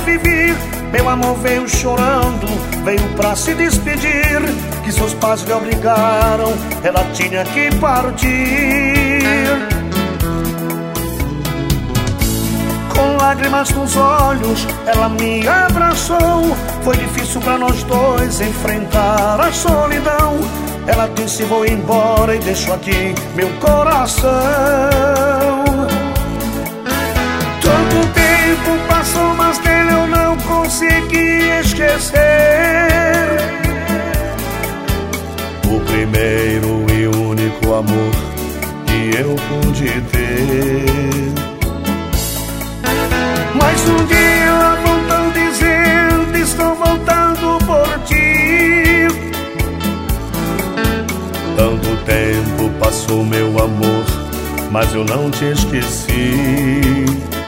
vivi. Meu amor veio chorando, veio pra se despedir, que seus pais lhe obrigaram, ela tinha que partir. Com lágrimas nos olhos, ela me abraçou. Foi difícil pra nós dois enfrentar a solidão. Ela disse: vou embora e deixo aqui meu coração. Tanto tempo passou, mas dele eu não consegui esquecer. O primeiro e único amor que eu pude ter. Mas um dia ela voltou dizendo: estou voltando por ti. Tanto tempo passou, meu amor, mas eu não te esqueci.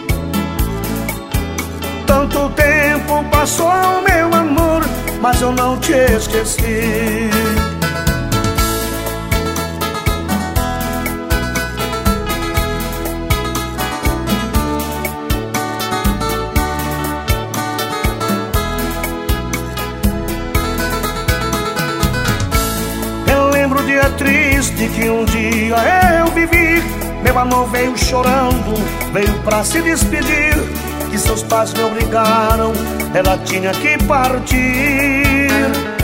Tanto tempo passou, meu amor, mas eu não te esqueci. Dia triste que um dia eu vivi. Meu amor veio chorando, veio pra se despedir, que seus pais me obrigaram, ela tinha que partir.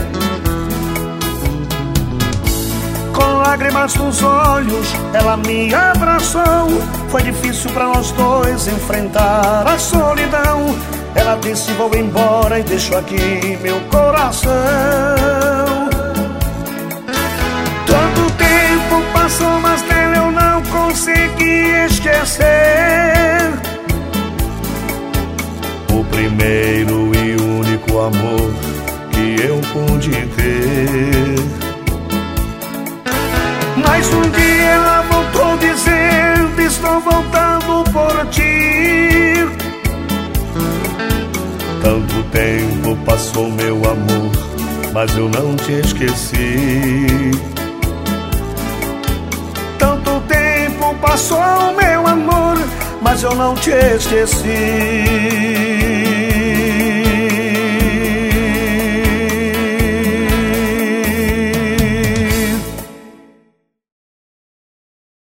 Com lágrimas nos olhos, ela me abraçou. Foi difícil pra nós dois enfrentar a solidão. Ela disse: vou embora e deixo aqui meu coração. Tanto tempo passou, mas dele eu não consegui esquecer. O primeiro e único amor que eu pude ter. Mas um dia ela voltou dizendo: estou voltando por ti. Tanto tempo passou, meu amor, mas eu não te esqueci. Tanto tempo passou, meu amor, mas eu não te esqueci.